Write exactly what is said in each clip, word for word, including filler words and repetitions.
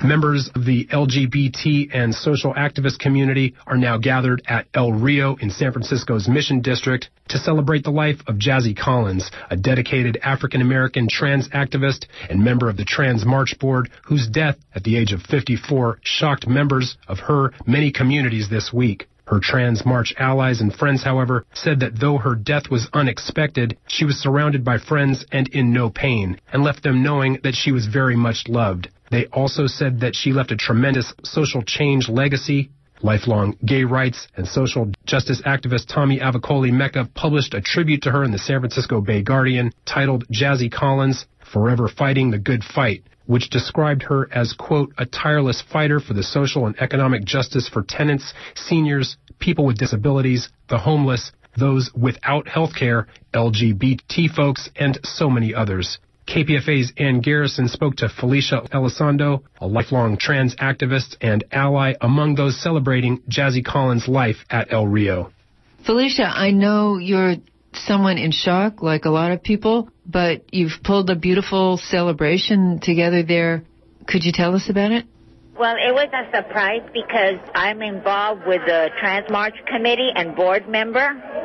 Members of the L G B T and social activist community are now gathered at El Rio in San Francisco's Mission District to celebrate the life of Jazzy Collins, a dedicated African-American trans activist and member of the Trans March Board, whose death at the age of fifty-four shocked members of her many communities this week. Her Trans March allies and friends, however, said that though her death was unexpected, she was surrounded by friends and in no pain, and left them knowing that she was very much loved. They also said that she left a tremendous social change legacy. Lifelong gay rights and social justice activist Tommy Avicoli Mecca published a tribute to her in the San Francisco Bay Guardian titled Jazzy Collins, Forever Fighting the Good Fight, which described her as, quote, a tireless fighter for the social and economic justice for tenants, seniors, people with disabilities, the homeless, those without health care, L G B T folks, and so many others. K P F A's Ann Garrison spoke to Felicia Elizondo, a lifelong trans activist and ally among those celebrating Jazzy Collins' life at El Rio. Felicia, I know you're someone in shock, like a lot of people, but you've pulled a beautiful celebration together there. Could you tell us about it? Well, it was a surprise because I'm involved with the Trans March Committee and board member.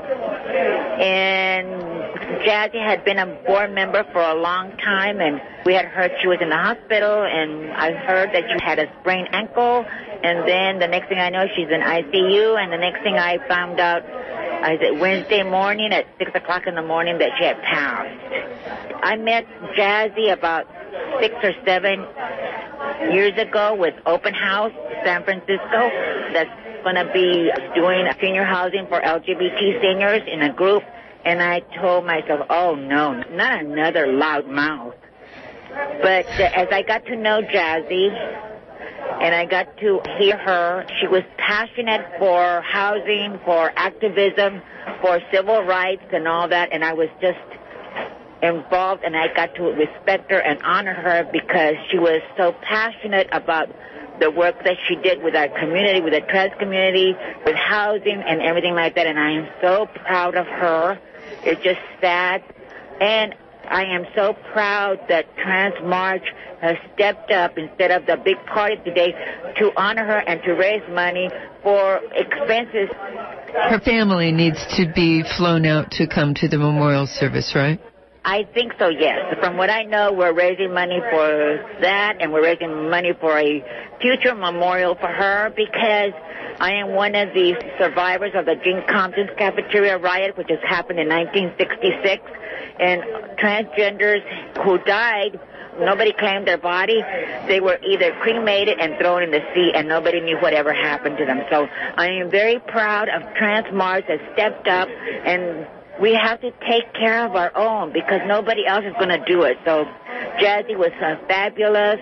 And Jazzy had been a board member for a long time, and we had heard she was in the hospital, and I heard that she had a sprained ankle, and then the next thing I know, she's in I C U, and the next thing I found out, I said Wednesday morning at six o'clock in the morning that she had passed. I met Jazzy about six or seven years ago with Open House San Francisco that's going to be doing senior housing for L G B T seniors in a group. And I told myself, oh, no, not another loud mouth. But uh, as I got to know Jazzy and I got to hear her, she was passionate for housing, for activism, for civil rights and all that. And I was just involved, and I got to respect her and honor her because she was so passionate about the work that she did with our community, with the trans community, with housing and everything like that. And I am so proud of her. It's just sad. And I am so proud that Trans March has stepped up instead of the big party today to honor her and to raise money for expenses. Her family needs to be flown out to come to the memorial service, right? I think so, yes. From what I know, we're raising money for that, and we're raising money for a future memorial for her because I am one of the survivors of the Gene Compton's cafeteria riot, which has happened in nineteen sixty-six. And transgenders who died, nobody claimed their body. They were either cremated and thrown in the sea, and nobody knew whatever happened to them. So I am very proud of Trans March that stepped up, and we have to take care of our own because nobody else is going to do it. So Jazzy was a fabulous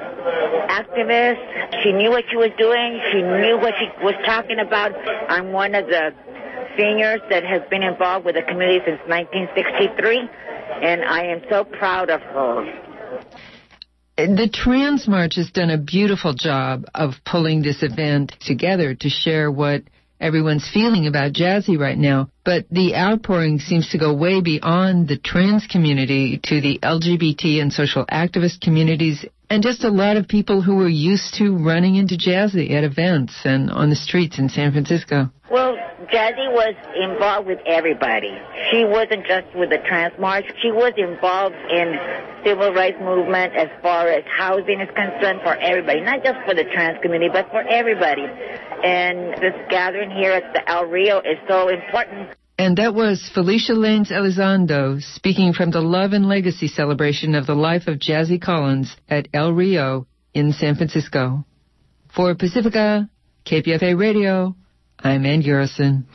activist. She knew what she was doing. She knew what she was talking about. I'm one of the seniors that has been involved with the community since nineteen sixty-three, and I am so proud of her. The Trans March has done a beautiful job of pulling this event together to share what everyone's feeling about Jazzy right now, but the outpouring seems to go way beyond the trans community to the L G B T and social activist communities and just a lot of people who are used to running into Jazzy at events and on the streets in San Francisco. Well, Jazzy was involved with everybody. She wasn't just with the Trans March. She was involved in civil rights movement as far as housing is concerned for everybody, not just for the trans community, but for everybody. And this gathering here at the El Rio is so important. And that was Felicia Lanes Elizondo speaking from the Love and Legacy celebration of the life of Jazzy Collins at El Rio in San Francisco. For Pacifica, K P F A Radio, I'm Ann Garrison.